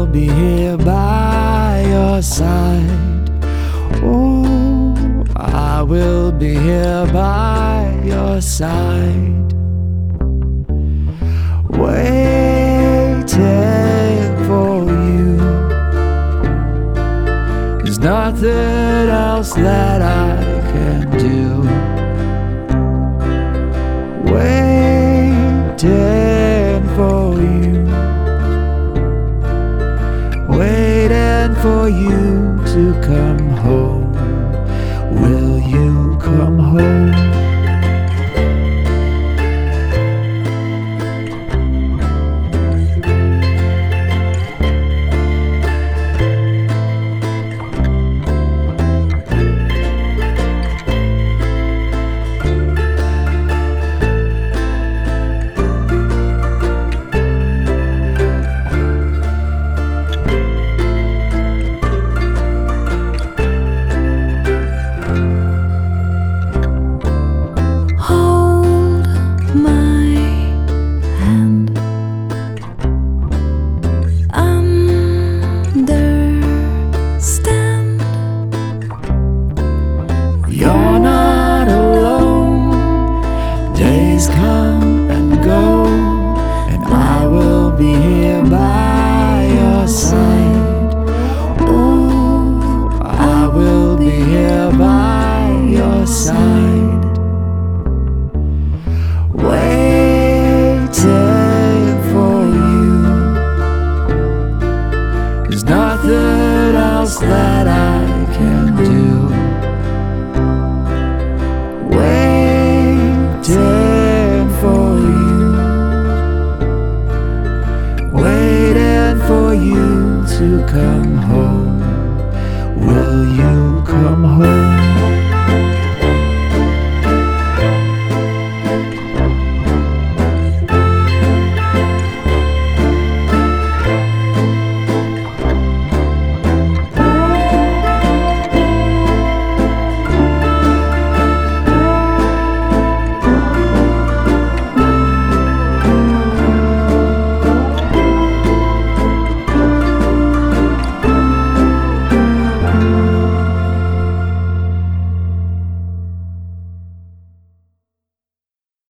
be here by your side. Oh, I will be here by your side, waiting for you. There's nothing else that I can do. Waiting for you, waiting for you to come home. Will you come home? You're not alone. Days come and go, and I will be here by your side. Oh, I will be here by your side, waiting for you. There's nothing else that I can do. Waiting for you, waiting for you to come home. Will you come home?